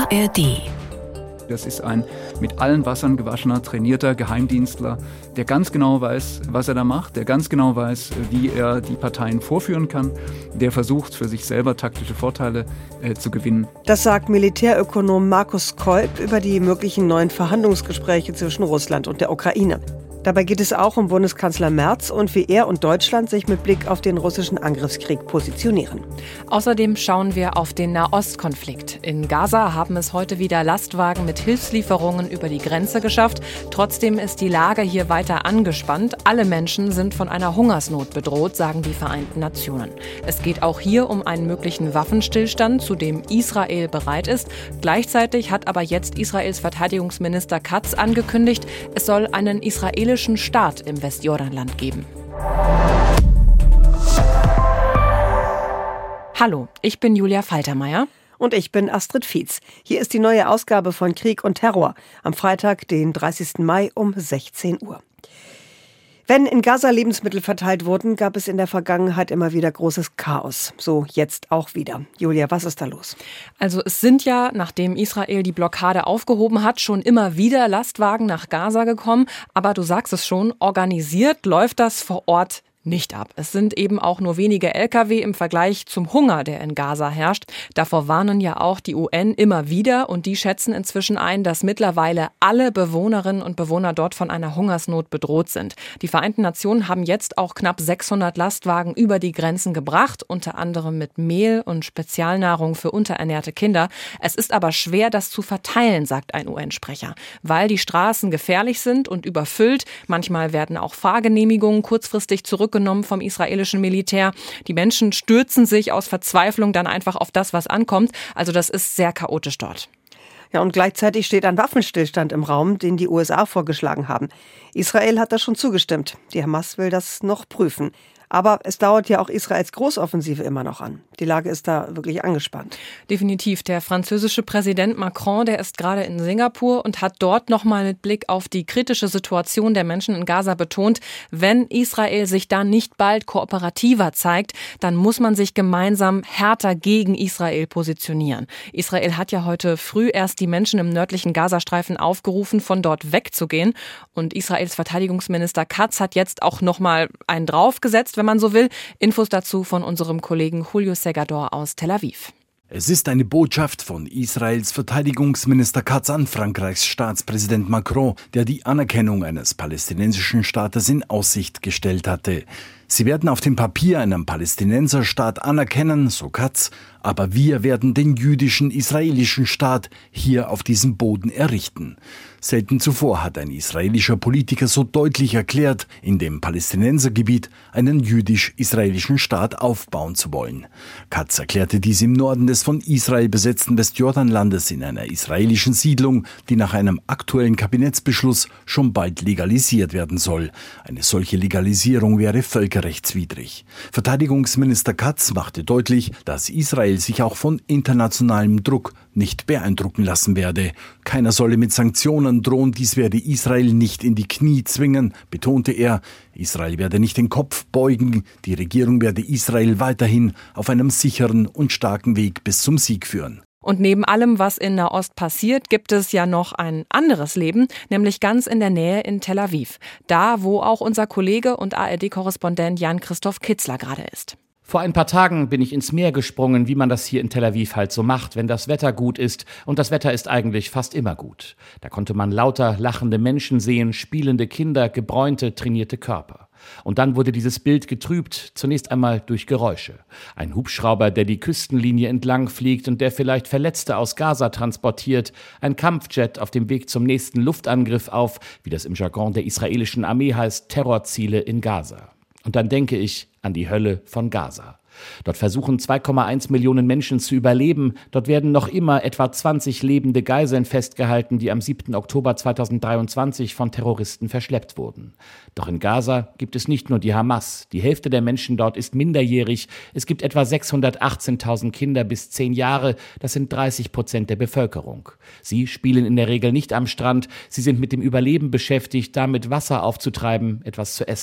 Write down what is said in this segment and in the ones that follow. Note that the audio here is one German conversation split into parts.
ARD. Das ist ein mit allen Wassern gewaschener, trainierter Geheimdienstler, der ganz genau weiß, was er da macht, der ganz genau weiß, wie er die Parteien vorführen kann, der versucht, für sich selber taktische Vorteile zu gewinnen. Das sagt Militärökonom Markus Kolb über die möglichen neuen Verhandlungsgespräche zwischen Russland und der Ukraine. Dabei geht es auch um Bundeskanzler Merz und wie er und Deutschland sich mit Blick auf den russischen Angriffskrieg positionieren. Außerdem schauen wir auf den Nahostkonflikt. In Gaza haben es heute wieder Lastwagen mit Hilfslieferungen über die Grenze geschafft. Trotzdem ist die Lage hier weiter angespannt. Alle Menschen sind von einer Hungersnot bedroht, sagen die Vereinten Nationen. Es geht auch hier um einen möglichen Waffenstillstand, zu dem Israel bereit ist. Gleichzeitig hat aber jetzt Israels Verteidigungsminister Katz angekündigt, es soll einen israelischen Staat im Westjordanland geben. Hallo, ich bin Julia Faltermeier. Und ich bin Astrid Fietz. Hier ist die neue Ausgabe von Krieg und Terror am Freitag, den 30. Mai um 16 Uhr. Wenn in Gaza Lebensmittel verteilt wurden, gab es in der Vergangenheit immer wieder großes Chaos. So jetzt auch wieder. Julia, was ist da los? Also es sind ja, nachdem Israel die Blockade aufgehoben hat, schon immer wieder Lastwagen nach Gaza gekommen. Aber du sagst es schon, organisiert läuft das vor Ort nicht ab. Es sind eben auch nur wenige Lkw im Vergleich zum Hunger, der in Gaza herrscht. Davor warnen ja auch die UN immer wieder und die schätzen inzwischen ein, dass mittlerweile alle Bewohnerinnen und Bewohner dort von einer Hungersnot bedroht sind. Die Vereinten Nationen haben jetzt auch knapp 600 Lastwagen über die Grenzen gebracht, unter anderem mit Mehl und Spezialnahrung für unterernährte Kinder. Es ist aber schwer, das zu verteilen, sagt ein UN-Sprecher, weil die Straßen gefährlich sind und überfüllt. Manchmal werden auch Fahrgenehmigungen kurzfristig zurückgenommen vom israelischen Militär. Die Menschen stürzen sich aus Verzweiflung dann einfach auf das, was ankommt. Also das ist sehr chaotisch dort. Ja, und gleichzeitig steht ein Waffenstillstand im Raum, den die USA vorgeschlagen haben. Israel hat da schon zugestimmt. Die Hamas will das noch prüfen. Aber es dauert ja auch Israels Großoffensive immer noch an. Die Lage ist da wirklich angespannt. Definitiv. Der französische Präsident Macron, der ist gerade in Singapur und hat dort nochmal mit Blick auf die kritische Situation der Menschen in Gaza betont, wenn Israel sich da nicht bald kooperativer zeigt, dann muss man sich gemeinsam härter gegen Israel positionieren. Israel hat ja heute früh erst die Menschen im nördlichen Gazastreifen aufgerufen, von dort wegzugehen. Und Israels Verteidigungsminister Katz hat jetzt auch nochmal einen draufgesetzt, wenn man so will. Infos dazu von unserem Kollegen Julio Segador aus Tel Aviv. Es ist eine Botschaft von Israels Verteidigungsminister Katz an Frankreichs Staatspräsident Macron, der die Anerkennung eines palästinensischen Staates in Aussicht gestellt hatte. Sie werden auf dem Papier einen Palästinenserstaat anerkennen, so Katz, aber wir werden den jüdischen israelischen Staat hier auf diesem Boden errichten. Selten zuvor hat ein israelischer Politiker so deutlich erklärt, in dem Palästinensergebiet einen jüdisch-israelischen Staat aufbauen zu wollen. Katz erklärte dies im Norden des von Israel besetzten Westjordanlandes in einer israelischen Siedlung, die nach einem aktuellen Kabinettsbeschluss schon bald legalisiert werden soll. Eine solche Legalisierung wäre völkerrechtswidrig. Verteidigungsminister Katz machte deutlich, dass Israel sich auch von internationalem Druck nicht beeindrucken lassen werde. Keiner solle mit Sanktionen drohen, dies werde Israel nicht in die Knie zwingen, betonte er. Israel werde nicht den Kopf beugen, die Regierung werde Israel weiterhin auf einem sicheren und starken Weg bis zum Sieg führen. Und neben allem, was in Nahost passiert, gibt es ja noch ein anderes Leben, nämlich ganz in der Nähe in Tel Aviv. Da, wo auch unser Kollege und ARD-Korrespondent Jan-Christoph Kitzler gerade ist. Vor ein paar Tagen bin ich ins Meer gesprungen, wie man das hier in Tel Aviv halt so macht, wenn das Wetter gut ist. Und das Wetter ist eigentlich fast immer gut. Da konnte man lauter lachende Menschen sehen, spielende Kinder, gebräunte, trainierte Körper. Und dann wurde dieses Bild getrübt, zunächst einmal durch Geräusche. Ein Hubschrauber, der die Küstenlinie entlang fliegt und der vielleicht Verletzte aus Gaza transportiert. Ein Kampfjet auf dem Weg zum nächsten Luftangriff auf, wie das im Jargon der israelischen Armee heißt, Terrorziele in Gaza. Und dann denke ich an die Hölle von Gaza. Dort versuchen 2,1 Millionen Menschen zu überleben. Dort werden noch immer etwa 20 lebende Geiseln festgehalten, die am 7. Oktober 2023 von Terroristen verschleppt wurden. Doch in Gaza gibt es nicht nur die Hamas. Die Hälfte der Menschen dort ist minderjährig. Es gibt etwa 618.000 Kinder bis 10 Jahre. Das sind 30% der Bevölkerung. Sie spielen in der Regel nicht am Strand. Sie sind mit dem Überleben beschäftigt, damit Wasser aufzutreiben, etwas zu essen.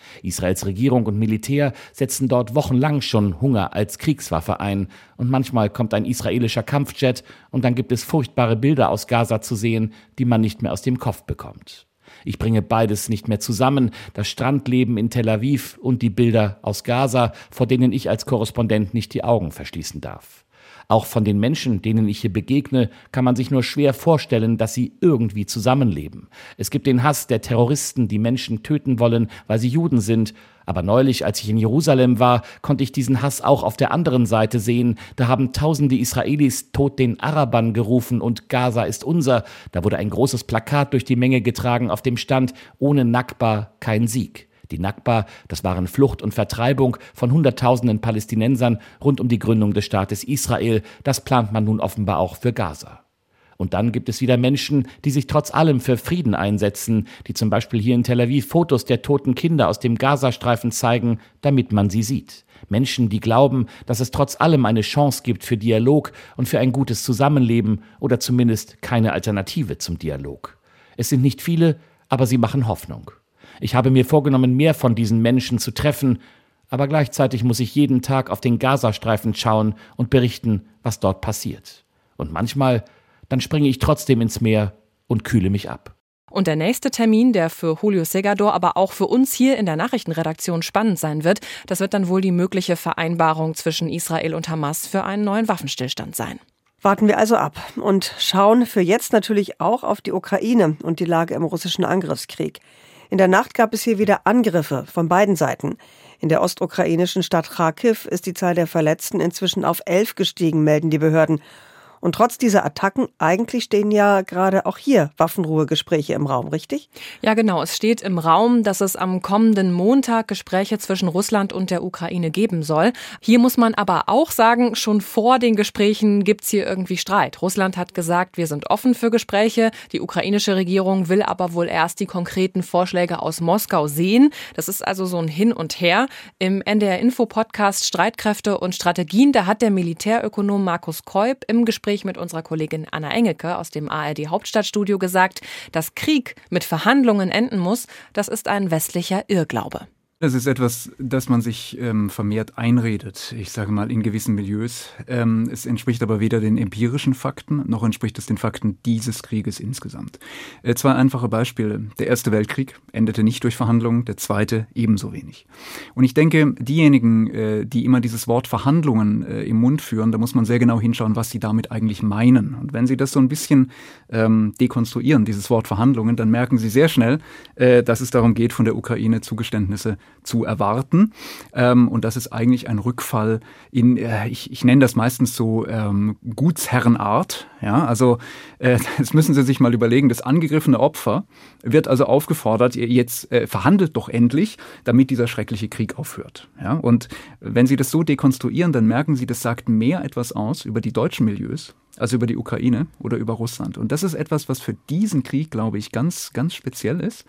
Israels Regierung und Militär setzen dort wochenlang schon Hunger als Kriegswaffe ein. Und manchmal kommt ein israelischer Kampfjet und dann gibt es furchtbare Bilder aus Gaza zu sehen, die man nicht mehr aus dem Kopf bekommt. Ich bringe beides nicht mehr zusammen, das Strandleben in Tel Aviv und die Bilder aus Gaza, vor denen ich als Korrespondent nicht die Augen verschließen darf. Auch von den Menschen, denen ich hier begegne, kann man sich nur schwer vorstellen, dass sie irgendwie zusammenleben. Es gibt den Hass der Terroristen, die Menschen töten wollen, weil sie Juden sind. Aber neulich, als ich in Jerusalem war, konnte ich diesen Hass auch auf der anderen Seite sehen. Da haben tausende Israelis Tod den Arabern gerufen und Gaza ist unser. Da wurde ein großes Plakat durch die Menge getragen, auf dem stand: Ohne Nakba kein Sieg. Die Nakba, das waren Flucht und Vertreibung von Hunderttausenden Palästinensern rund um die Gründung des Staates Israel. Das plant man nun offenbar auch für Gaza. Und dann gibt es wieder Menschen, die sich trotz allem für Frieden einsetzen, die zum Beispiel hier in Tel Aviv Fotos der toten Kinder aus dem Gazastreifen zeigen, damit man sie sieht. Menschen, die glauben, dass es trotz allem eine Chance gibt für Dialog und für ein gutes Zusammenleben oder zumindest keine Alternative zum Dialog. Es sind nicht viele, aber sie machen Hoffnung. Ich habe mir vorgenommen, mehr von diesen Menschen zu treffen, aber gleichzeitig muss ich jeden Tag auf den Gazastreifen schauen und berichten, was dort passiert. Und manchmal, dann springe ich trotzdem ins Meer und kühle mich ab. Und der nächste Termin, der für Julio Segador, aber auch für uns hier in der Nachrichtenredaktion spannend sein wird, das wird dann wohl die mögliche Vereinbarung zwischen Israel und Hamas für einen neuen Waffenstillstand sein. Warten wir also ab und schauen für jetzt natürlich auch auf die Ukraine und die Lage im russischen Angriffskrieg. In der Nacht gab es hier wieder Angriffe von beiden Seiten. In der ostukrainischen Stadt Kharkiv ist die Zahl der Verletzten inzwischen auf 11 gestiegen, melden die Behörden. Und trotz dieser Attacken, eigentlich stehen ja gerade auch hier Waffenruhegespräche im Raum, richtig? Ja, genau. Es steht im Raum, dass es am kommenden Montag Gespräche zwischen Russland und der Ukraine geben soll. Hier muss man aber auch sagen, schon vor den Gesprächen gibt's hier irgendwie Streit. Russland hat gesagt, wir sind offen für Gespräche. Die ukrainische Regierung will aber wohl erst die konkreten Vorschläge aus Moskau sehen. Das ist also so ein Hin und Her. Im NDR-Info-Podcast Streitkräfte und Strategien, da hat der Militärökonom Markus Keup im Gespräch mit unserer Kollegin Anna Engelke aus dem ARD-Hauptstadtstudio gesagt, dass Krieg mit Verhandlungen enden muss, das ist ein westlicher Irrglaube. Das ist etwas, das man sich vermehrt einredet, ich sage mal in gewissen Milieus. Es entspricht aber weder den empirischen Fakten, noch entspricht es den Fakten dieses Krieges insgesamt. Zwei einfache Beispiele. Der Erste Weltkrieg endete nicht durch Verhandlungen, der Zweite ebenso wenig. Und ich denke, diejenigen, die immer dieses Wort Verhandlungen im Mund führen, da muss man sehr genau hinschauen, was sie damit eigentlich meinen. Und wenn sie das so ein bisschen dekonstruieren, dieses Wort Verhandlungen, dann merken sie sehr schnell, dass es darum geht, von der Ukraine Zugeständnisse zu erwarten. Und das ist eigentlich ein Rückfall in, ich nenne das meistens so Gutsherrenart. Ja, also das müssen Sie sich mal überlegen. Das angegriffene Opfer wird also aufgefordert, jetzt verhandelt doch endlich, damit dieser schreckliche Krieg aufhört. Ja, und wenn Sie das so dekonstruieren, dann merken Sie, das sagt mehr etwas aus über die deutschen Milieus, also über die Ukraine oder über Russland. Und das ist etwas, was für diesen Krieg, glaube ich, ganz, ganz speziell ist.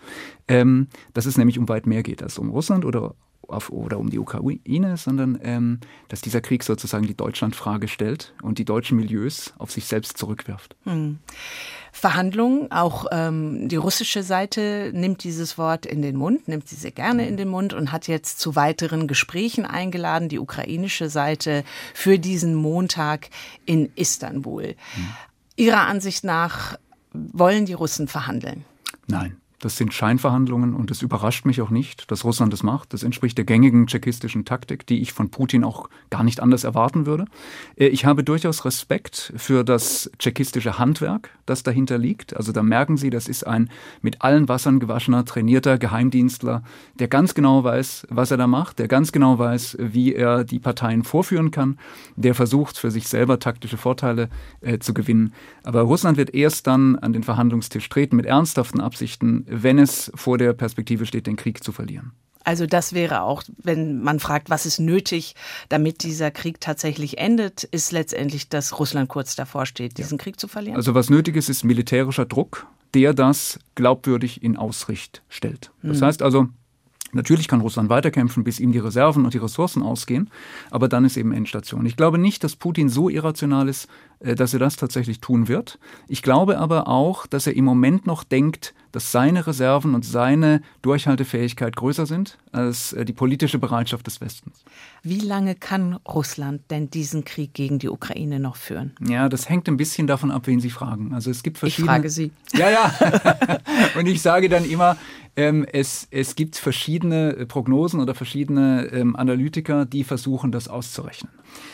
Dass es nämlich um weit mehr geht als um Russland oder um die Ukraine, sondern dass dieser Krieg sozusagen die Deutschlandfrage stellt und die deutschen Milieus auf sich selbst zurückwirft. Verhandlungen, auch die russische Seite nimmt dieses Wort in den Mund, nimmt sie sehr gerne in den Mund und hat jetzt zu weiteren Gesprächen eingeladen, die ukrainische Seite für diesen Montag in Istanbul. Ihrer Ansicht nach wollen die Russen verhandeln? Nein. Das sind Scheinverhandlungen und es überrascht mich auch nicht, dass Russland das macht. Das entspricht der gängigen tschechistischen Taktik, die ich von Putin auch gar nicht anders erwarten würde. Ich habe durchaus Respekt für das tschechistische Handwerk, das dahinter liegt. Also da merken Sie, das ist ein mit allen Wassern gewaschener, trainierter Geheimdienstler, der ganz genau weiß, was er da macht, der ganz genau weiß, wie er die Parteien vorführen kann, der versucht, für sich selber taktische Vorteile zu gewinnen. Aber Russland wird erst dann an den Verhandlungstisch treten mit ernsthaften Absichten, wenn es vor der Perspektive steht, den Krieg zu verlieren. Also das wäre auch, wenn man fragt, was ist nötig, damit dieser Krieg tatsächlich endet, ist letztendlich, dass Russland kurz davor steht, diesen Krieg zu verlieren? Also was nötig ist, ist militärischer Druck, der das glaubwürdig in Aussicht stellt. Das heißt also, natürlich kann Russland weiterkämpfen, bis ihm die Reserven und die Ressourcen ausgehen, aber dann ist eben Endstation. Ich glaube nicht, dass Putin so irrational ist, dass er das tatsächlich tun wird. Ich glaube aber auch, dass er im Moment noch denkt, dass seine Reserven und seine Durchhaltefähigkeit größer sind als die politische Bereitschaft des Westens. Wie lange kann Russland denn diesen Krieg gegen die Ukraine noch führen? Ja, das hängt ein bisschen davon ab, wen Sie fragen. Also es gibt verschiedene. Ich frage Sie. Ja. Und ich sage dann immer, es gibt verschiedene Prognosen oder verschiedene Analytiker, die versuchen, das auszurechnen.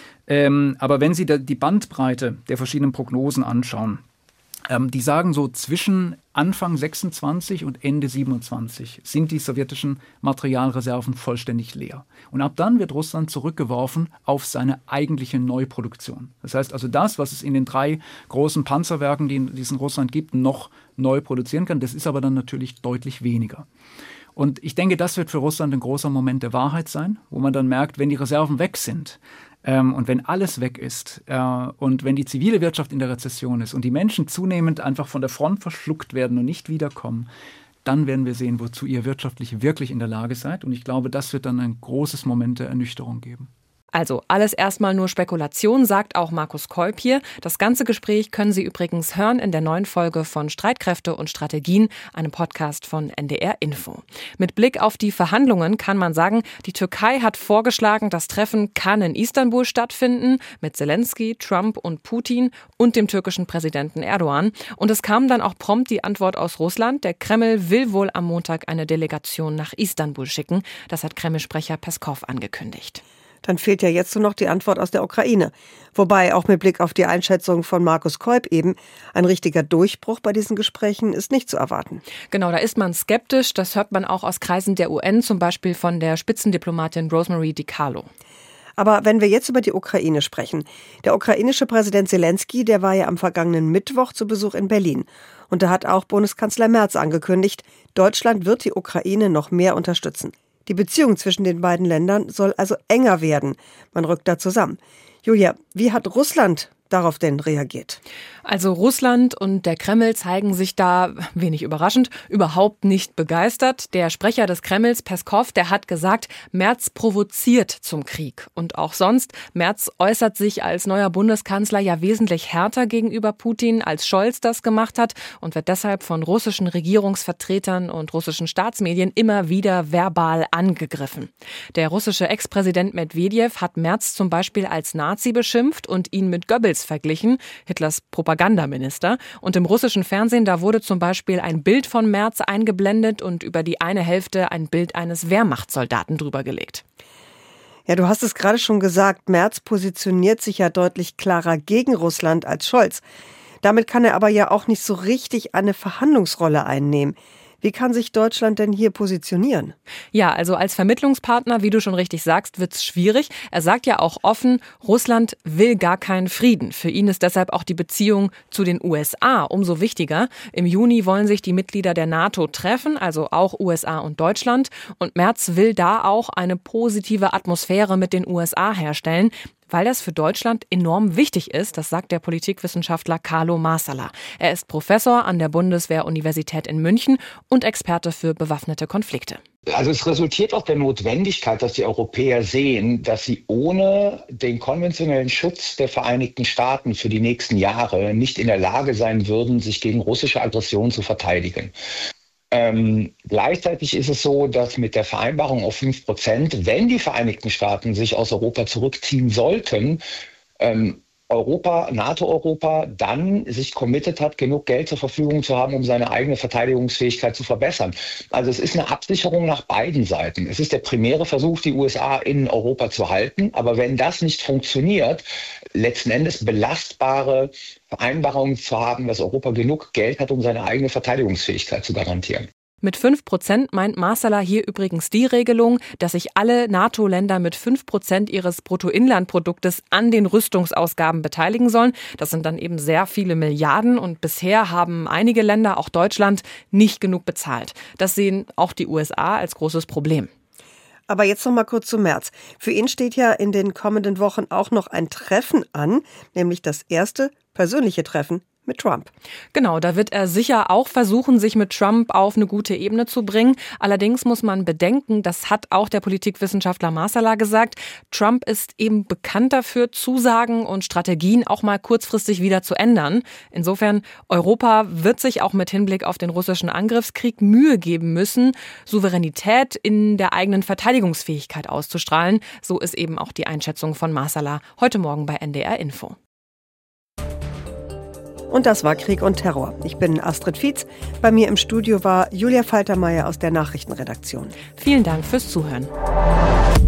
Aber wenn Sie die Bandbreite der verschiedenen Prognosen anschauen, die sagen so, zwischen Anfang 26 und Ende 27 sind die sowjetischen Materialreserven vollständig leer. Und ab dann wird Russland zurückgeworfen auf seine eigentliche Neuproduktion. Das heißt also das, was es in den 3 großen Panzerwerken, die es in Russland gibt, noch neu produzieren kann, das ist aber dann natürlich deutlich weniger. Und ich denke, das wird für Russland ein großer Moment der Wahrheit sein, wo man dann merkt, wenn die Reserven weg sind, und wenn alles weg ist und wenn die zivile Wirtschaft in der Rezession ist und die Menschen zunehmend einfach von der Front verschluckt werden und nicht wiederkommen, dann werden wir sehen, wozu ihr wirtschaftlich wirklich in der Lage seid. Und ich glaube, das wird dann ein großes Moment der Ernüchterung geben. Also alles erstmal nur Spekulation, sagt auch Markus Kolb hier. Das ganze Gespräch können Sie übrigens hören in der neuen Folge von Streitkräfte und Strategien, einem Podcast von NDR Info. Mit Blick auf die Verhandlungen kann man sagen, die Türkei hat vorgeschlagen, das Treffen kann in Istanbul stattfinden, mit Zelensky, Trump und Putin und dem türkischen Präsidenten Erdogan. Und es kam dann auch prompt die Antwort aus Russland. Der Kreml will wohl am Montag eine Delegation nach Istanbul schicken. Das hat Kreml-Sprecher Peskov angekündigt. Dann fehlt ja jetzt nur noch die Antwort aus der Ukraine. Wobei auch mit Blick auf die Einschätzung von Markus Kolb eben, ein richtiger Durchbruch bei diesen Gesprächen ist nicht zu erwarten. Genau, da ist man skeptisch. Das hört man auch aus Kreisen der UN, zum Beispiel von der Spitzendiplomatin Rosemary DiCarlo. Aber wenn wir jetzt über die Ukraine sprechen, der ukrainische Präsident Zelensky, der war ja am vergangenen Mittwoch zu Besuch in Berlin. Und da hat auch Bundeskanzler Merz angekündigt, Deutschland wird die Ukraine noch mehr unterstützen. Die Beziehung zwischen den beiden Ländern soll also enger werden. Man rückt da zusammen. Julia, wie hat Russland darauf denn reagiert? Also Russland und der Kreml zeigen sich da, wenig überraschend, überhaupt nicht begeistert. Der Sprecher des Kremls, Peskov, der hat gesagt, Merz provoziert zum Krieg. Und auch sonst, Merz äußert sich als neuer Bundeskanzler ja wesentlich härter gegenüber Putin, als Scholz das gemacht hat und wird deshalb von russischen Regierungsvertretern und russischen Staatsmedien immer wieder verbal angegriffen. Der russische Ex-Präsident Medwedew hat Merz zum Beispiel als Nazi beschimpft und ihn mit Goebbels verglichen, Hitlers Propagandaminister. Und im russischen Fernsehen, da wurde zum Beispiel ein Bild von Merz eingeblendet und über die eine Hälfte ein Bild eines Wehrmachtssoldaten drüber gelegt. Ja, du hast es gerade schon gesagt, Merz positioniert sich ja deutlich klarer gegen Russland als Scholz. Damit kann er aber ja auch nicht so richtig eine Verhandlungsrolle einnehmen. Wie kann sich Deutschland denn hier positionieren? Ja, also als Vermittlungspartner, wie du schon richtig sagst, wird's schwierig. Er sagt ja auch offen, Russland will gar keinen Frieden. Für ihn ist deshalb auch die Beziehung zu den USA umso wichtiger. Im Juni wollen sich die Mitglieder der NATO treffen, also auch USA und Deutschland. Und Merz will da auch eine positive Atmosphäre mit den USA herstellen, weil das für Deutschland enorm wichtig ist, das sagt der Politikwissenschaftler Carlo Marsala. Er ist Professor an der Bundeswehr-Universität in München und Experte für bewaffnete Konflikte. Also es resultiert aus der Notwendigkeit, dass die Europäer sehen, dass sie ohne den konventionellen Schutz der Vereinigten Staaten für die nächsten Jahre nicht in der Lage sein würden, sich gegen russische Aggression zu verteidigen. Gleichzeitig ist es so, dass mit der Vereinbarung auf 5%, wenn die Vereinigten Staaten sich aus Europa zurückziehen sollten, NATO-Europa dann sich committed hat, genug Geld zur Verfügung zu haben, um seine eigene Verteidigungsfähigkeit zu verbessern. Also es ist eine Absicherung nach beiden Seiten. Es ist der primäre Versuch, die USA in Europa zu halten. Aber wenn das nicht funktioniert, letzten Endes belastbare Vereinbarungen zu haben, dass Europa genug Geld hat, um seine eigene Verteidigungsfähigkeit zu garantieren. Mit 5% meint Marsala hier übrigens die Regelung, dass sich alle NATO-Länder mit 5% ihres Bruttoinlandproduktes an den Rüstungsausgaben beteiligen sollen. Das sind dann eben sehr viele Milliarden und bisher haben einige Länder, auch Deutschland, nicht genug bezahlt. Das sehen auch die USA als großes Problem. Aber jetzt noch mal kurz zu Merz. Für ihn steht ja in den kommenden Wochen auch noch ein Treffen an, nämlich das erste persönliche Treffen mit Trump. Genau, da wird er sicher auch versuchen, sich mit Trump auf eine gute Ebene zu bringen. Allerdings muss man bedenken, das hat auch der Politikwissenschaftler Marsala gesagt, Trump ist eben bekannt dafür, Zusagen und Strategien auch mal kurzfristig wieder zu ändern. Insofern, Europa wird sich auch mit Hinblick auf den russischen Angriffskrieg Mühe geben müssen, Souveränität in der eigenen Verteidigungsfähigkeit auszustrahlen. So ist eben auch die Einschätzung von Marsala heute Morgen bei NDR Info. Und das war Krieg und Terror. Ich bin Astrid Fietz. Bei mir im Studio war Julia Faltermeier aus der Nachrichtenredaktion. Vielen Dank fürs Zuhören.